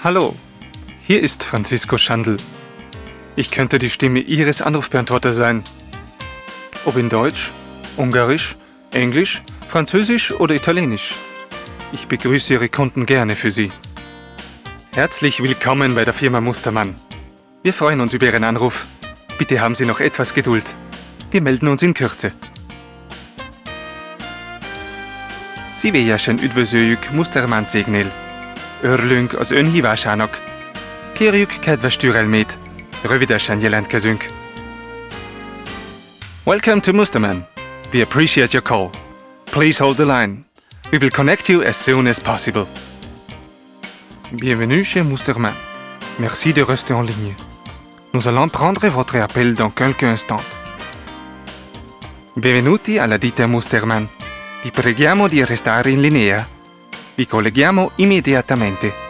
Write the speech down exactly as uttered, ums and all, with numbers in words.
Hallo, hier ist Francisco Schandl. Ich könnte die Stimme Ihres Anrufbeantworters sein. Ob in Deutsch, Ungarisch, Englisch, Französisch oder Italienisch. Ich begrüße Ihre Kunden gerne für Sie. Herzlich willkommen bei der Firma Mustermann. Wir freuen uns über Ihren Anruf. Bitte haben Sie noch etwas Geduld. Wir melden uns in Kürze. Szívélyesen üdvözöljük Mustermann cégnél. Örülünk az ön hívásának. Kérjük kedves türelmét. Rövidesen jelentkezünk. Welcome to Mustermann. We appreciate your call. Please hold the line. We will connect you as soon as possible. Bienvenue chez Mustermann. Merci de rester en ligne. Nous allons prendre votre appel dans quelques instants. Benvenuti alla ditta Mustermann. Vi preghiamo di restare in linea. Vi colleghiamo immediatamente.